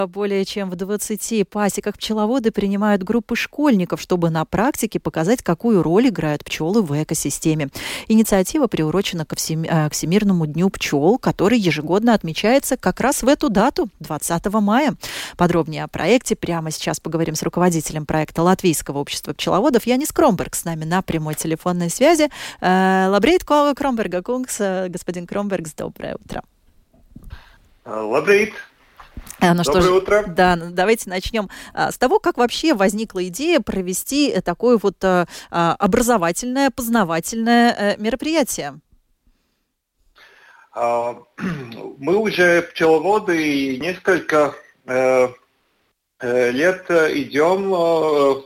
Более чем в 20 пасеках пчеловоды принимают группы школьников, чтобы на практике показать, какую роль играют пчелы в экосистеме. Инициатива приурочена к Всемирному дню пчел, который ежегодно отмечается как раз в эту дату, 20 мая. Подробнее о проекте прямо сейчас поговорим с руководителем проекта Латвийского общества пчеловодов Янис Кромберг с нами на прямой телефонной связи. Лабрейт Кромберга Кунгс, господин Кромбергс, доброе утро. Лабрейт. Ну Доброе утро. Да, давайте начнем с того, как вообще возникла идея провести такое вот образовательное, познавательное мероприятие. Мы уже пчеловоды и несколько лет идем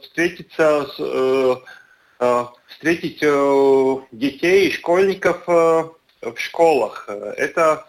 встретить детей и школьников в школах. Это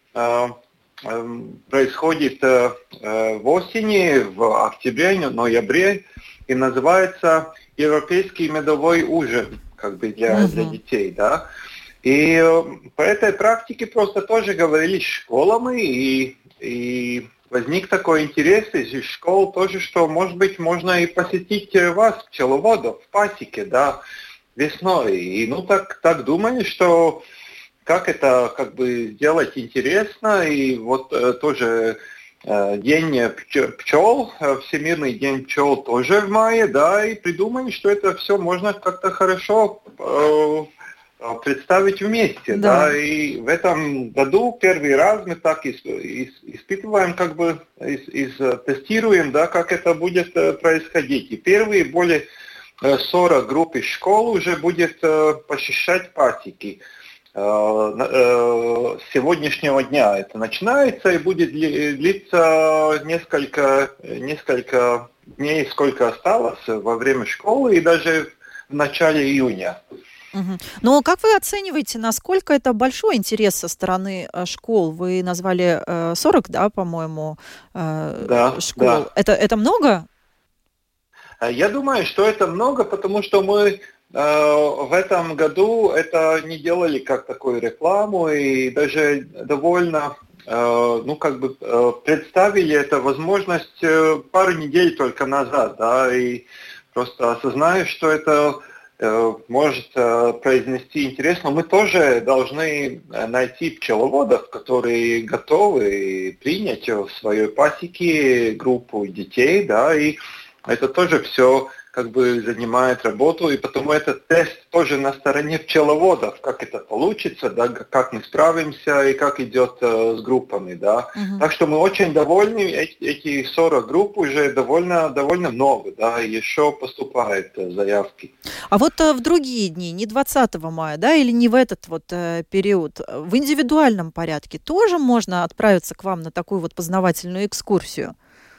происходит в осени, в октябре, ноябре, и называется Европейский медовой ужин, как бы для детей, да. И по этой практике просто тоже говорили с школами, и возник такой интерес из школ тоже, что, может быть, можно и посетить вас, пчеловодов, в пасеке, да, весной. И так думали, что как это как бы сделать интересно, и вот тоже День пчел, Всемирный день пчел тоже в мае, да, и придумали, что это все можно как-то хорошо представить вместе, да, и в этом году первый раз мы так испытываем, как бы тестируем, да, как это будет происходить. И первые более 40 групп из школ уже будет посещать пасеки. С сегодняшнего дня это начинается и будет длиться несколько дней, сколько осталось во время школы, и даже в начале июня. Но как вы оцениваете, насколько это большой интерес со стороны школ? Вы назвали 40, да, по-моему, школ. Да. Это много? Я думаю, что это много, потому что мы в этом году это не делали как такую рекламу, и даже довольно представили эту возможность пару недель только назад, да, и просто осознаю, что это может произнести интерес, но мы тоже должны найти пчеловодов, которые готовы принять в своей пасеке группу детей, да, и это тоже все как бы занимает работу, и потому этот тест тоже на стороне пчеловодов, как это получится, да, как мы справимся и как идет с группами, да. Так что мы очень довольны, эти 40 групп уже довольно много, да, еще поступают заявки. А вот в другие дни, не 20 мая, да, или не в этот вот период, в индивидуальном порядке тоже можно отправиться к вам на такую вот познавательную экскурсию?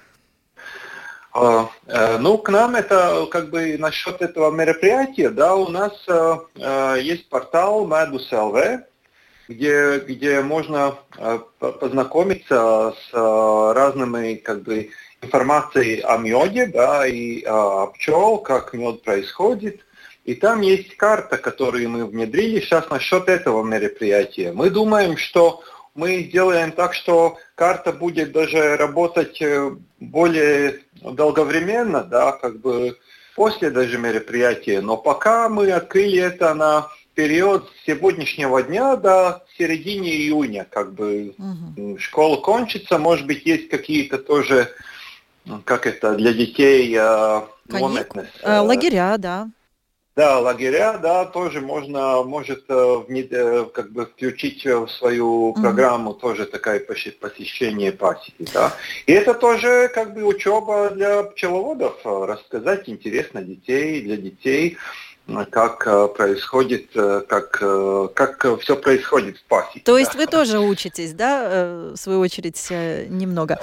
К нам это как бы насчет этого мероприятия, да, у нас есть портал Medus.lv, где можно познакомиться с разными как бы информацией о меде, да, и о пчел, как мед происходит. И там есть карта, которую мы внедрили сейчас насчет этого мероприятия. Мы думаем, что мы сделаем так, что карта будет даже работать более долговременно, да, как бы после даже мероприятия. Но пока мы открыли это на период с сегодняшнего дня до середины июня, как бы школа кончится, может быть, есть какие-то тоже, как это, для детей лагеря, да. Да, лагеря, да, тоже может как бы включить в свою программу тоже такое посещение пасеки, да. И это тоже как бы учеба для пчеловодов, рассказать интересно для детей, как происходит, как все происходит в пасеке. То есть вы тоже учитесь, да, в свою очередь, немного.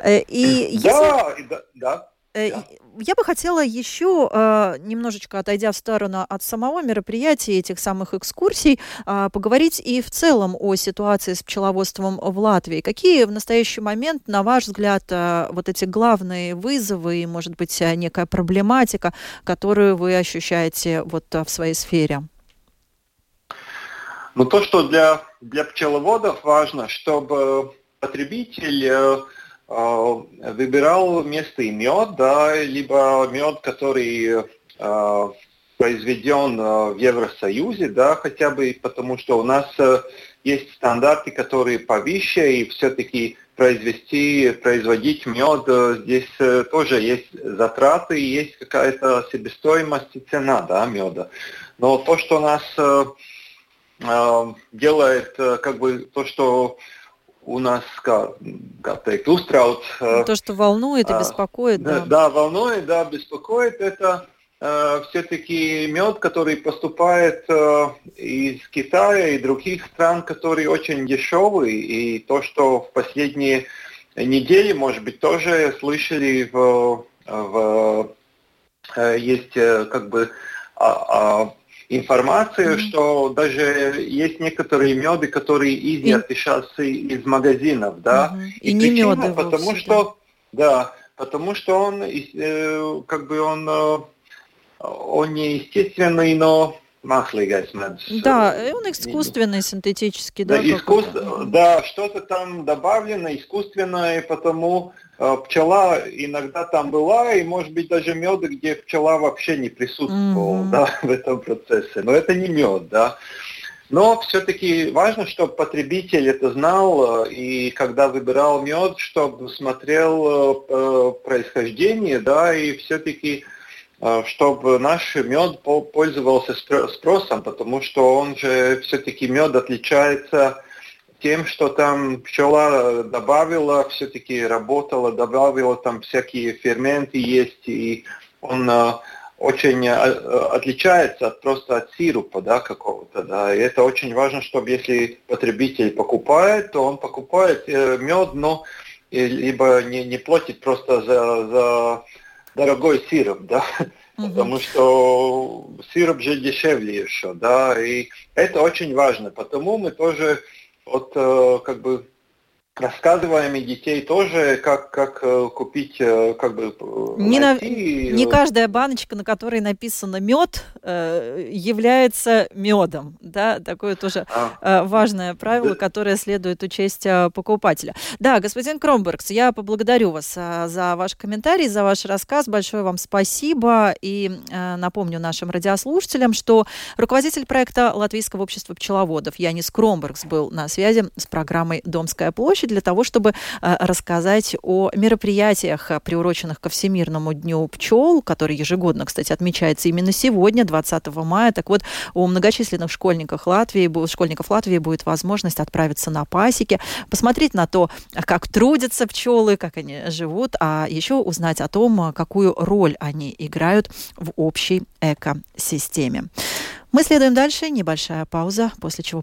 Да. Я бы хотела еще, немножечко отойдя в сторону от самого мероприятия, этих самых экскурсий, поговорить и в целом о ситуации с пчеловодством в Латвии. Какие в настоящий момент, на ваш взгляд, вот эти главные вызовы и, может быть, некая проблематика, которую вы ощущаете вот в своей сфере? То, что для пчеловодов важно, чтобы потребитель выбирал местный мед, да, либо мед, который произведен в Евросоюзе, да, хотя бы потому, что у нас есть стандарты, которые повыше, и все-таки производить мед, здесь тоже есть затраты, и есть какая-то себестоимость и цена, да, меда. Но то, что нас делает, как бы, то, что у нас, как uztrauc. То, что волнует и беспокоит, да. Да, волнует, да, беспокоит, это все-таки мед, который поступает из Китая и других стран, который очень дешевый. И то, что в последние недели, может быть, тоже слышали, есть как бы информацию, что даже есть некоторые меды, которые изъяты сейчас из магазинов, да. И не меды вовсе, потому что, да, потому что он как бы он не естественный, но маслигайс мед. Да, он искусственный, синтетический, да? Да, что-то там добавлено, искусственное, потому пчела иногда там была, и может быть даже мед, где пчела вообще не присутствовала, да, в этом процессе. Но это не мед, да. Но все-таки важно, чтобы потребитель это знал, и когда выбирал мед, чтобы смотрел происхождение, да, и все-таки чтобы наш мед пользовался спросом, потому что он же все-таки мед отличается тем, что там пчела добавила, все-таки работала, добавила там всякие ферменты есть, и он очень отличается просто от сиропа, да, какого-то, да, и это очень важно, чтобы если потребитель покупает, то он покупает мед, но либо не платит просто за дорогой сироп, да, потому что сироп же дешевле еще, да, и это очень важно, потому мы тоже вот как бы рассказываем и детей тоже, как купить, как бы не каждая баночка, на которой написано мед, является медом, да, такое тоже важное правило, которое следует учесть покупателя. Да, господин Кромбергс, я поблагодарю вас за ваш комментарий, за ваш рассказ, большое вам спасибо, и напомню нашим радиослушателям, что руководитель проекта Латвийского общества пчеловодов Янис Кромбергс был на связи с программой «Домская площадь» для того, чтобы рассказать о мероприятиях, приуроченных ко Всемирному дню пчел, который ежегодно, кстати, отмечается именно сегодня, 20 мая. Так вот, у многочисленных школьников Латвии будет возможность отправиться на пасеки, посмотреть на то, как трудятся пчелы, как они живут, а еще узнать о том, какую роль они играют в общей экосистеме. Мы следуем дальше. Небольшая пауза, после чего